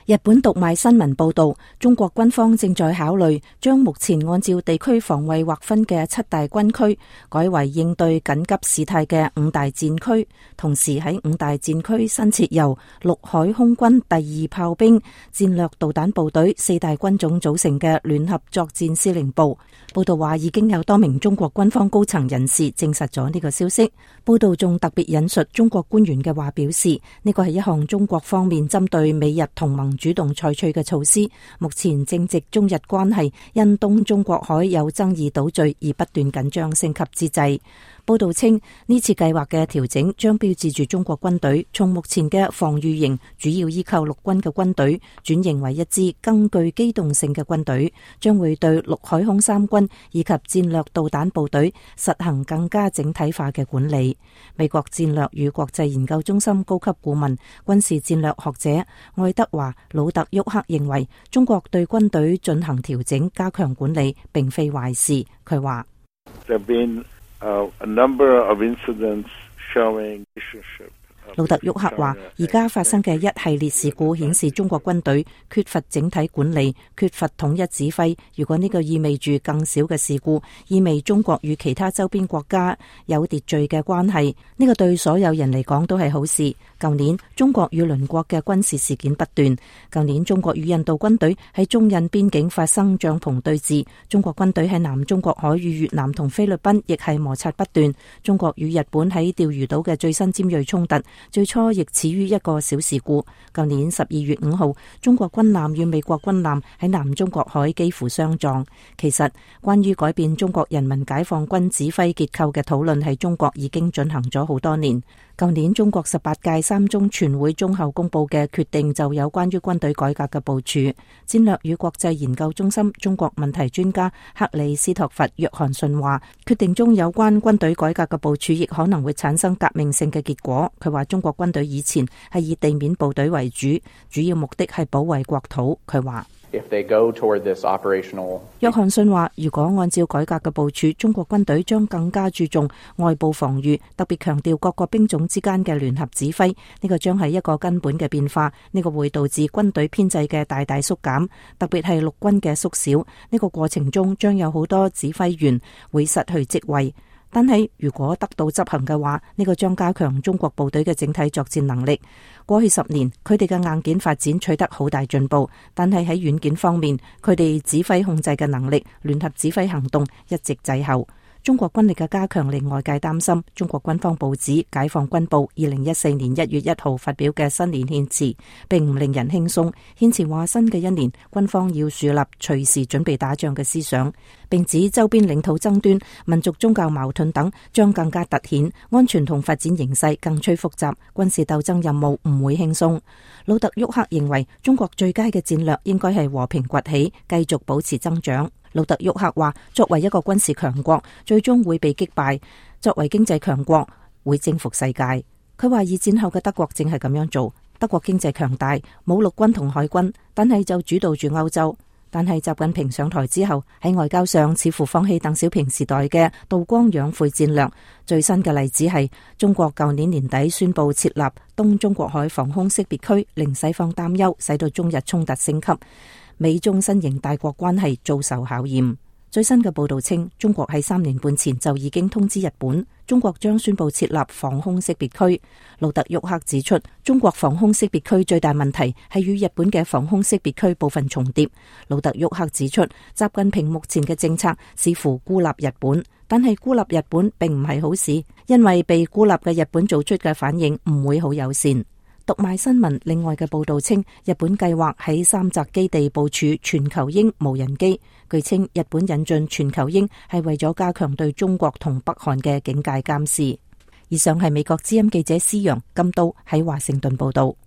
日本讀賣新聞報道，中國軍方正在考慮將目前按照地區防衛劃分嘅7大軍區改為應對緊急事態嘅5大戰區，同時喺5大戰區新設由陸海空軍第2炮兵戰略導彈部隊4大軍種組成嘅聯合作戰司令部。報道話已經有多名中國軍方高層人士證實咗呢個消息。報道仲特別引述中國官員嘅話，表示呢個係一項中國方面針對美日同盟主動採取嘅措施，目前正值中日關係因東中國海有爭議島嶼而不斷緊張升級之際。報道稱，呢次計劃嘅調整將標誌住中國軍隊從目前嘅防禦型主要依靠陸軍嘅軍隊轉型為一支更具機動性嘅軍隊，將會對陸海空三軍以及戰略導彈部隊實行更加整體化嘅管理。美國戰略與國際研究中心高級顧問、軍事戰略學者愛德華·魯特沃克認為，中國對軍隊進行調整、加強管理並非壞事。佢話 A number of incidents showing relationship. 魯特沃克話，而家發生嘅一系列事故顯示中國軍隊缺乏整體管理，缺乏統一指揮。如果呢個意味住更少嘅事故，意味中國與其他周邊國家有秩序嘅關係，呢個對所有人嚟講都係好事。舊年中國與鄰國嘅軍事事件不斷，舊年中國與印度軍隊喺中印邊境發生帳篷對峙，中國軍隊喺南中國海與越南同菲律賓亦係摩擦不斷，中國與日本喺釣魚島嘅最新尖銳衝突最初亦始於一個小事故。舊年12月5號，中國軍艦與美國軍艦喺南中國海幾乎相撞。其實，關於改變中國人民解放軍指揮結構嘅討論喺中國已經進行咗好多年。舊年中國18屆三中全會中後公布嘅決定就有關於軍隊改革嘅部署。戰略與國際研究中心中國問題專家克里斯托弗·約翰遜話，決定中有關軍隊改革嘅部署亦可能會產生革命性嘅結果。佢話中國軍隊以前係以地面部隊為主，主要目的係保衛國土。佢話約翰遜話，如果按照改革嘅部署，中國軍隊將更加注重外部防禦，特別強調各個兵種之間嘅聯合指揮。呢個將係一個根本嘅變化，呢個會導致軍隊編制嘅大大縮減，特別係陸軍嘅縮小。呢個過程中將有好多指揮員會失去職位。但係如果得到執行嘅話，呢個將加強中國部隊嘅整體作戰能力。過去10年，佢哋嘅硬件發展取得好大進步，但係喺軟件方面，佢哋指揮控制嘅能力、聯合指揮行動一直滯後。中國軍力嘅加強令外界擔心。中國軍方報紙《解放軍報》2014年1月1號發表嘅新年獻辭並唔令人輕鬆。獻辭話，新嘅一年軍方要樹立隨時準備打仗嘅思想，並指周邊領土爭端、民族宗教矛盾等將更加突顯，安全同發展形勢更趨複雜，軍事鬥爭任務唔會輕鬆。魯特沃克認為，中國最佳嘅戰略應該係和平崛起，繼續保持增長。魯特沃克話，作為一個軍事強國，最終會被擊敗；作為經濟強國，會征服世界。佢話，二戰後嘅德國正係咁樣做。德國經濟強大，冇陸軍同海軍，但係就主導住歐洲。但係習近平上台之後，喺外交上似乎放棄鄧小平時代嘅韜光養晦戰略。最新嘅例子係中國舊年年底宣布設立東中國海防空識別區，令西方擔憂，使到中日衝突升級。美中新型大國關係遭受考驗。最新嘅報道稱，中國喺3年半前就已經通知日本，中國將宣布設立防空識別區。魯特沃克指出，中國防空識別區最大問題係與日本嘅防空識別區部分重疊。魯特沃克指出，習近平目前嘅政策似乎孤立日本，但係孤立日本並唔係好事，因為被孤立嘅日本做出嘅反應唔會好友善。讀賣新聞另外嘅報道稱，日本計劃喺三澤基地部署全球鷹無人機。據稱，日本引進全球鷹係為咗加強對中國同北韓嘅警戒監視。以上係美國之音記者施陽金都喺華盛頓報道。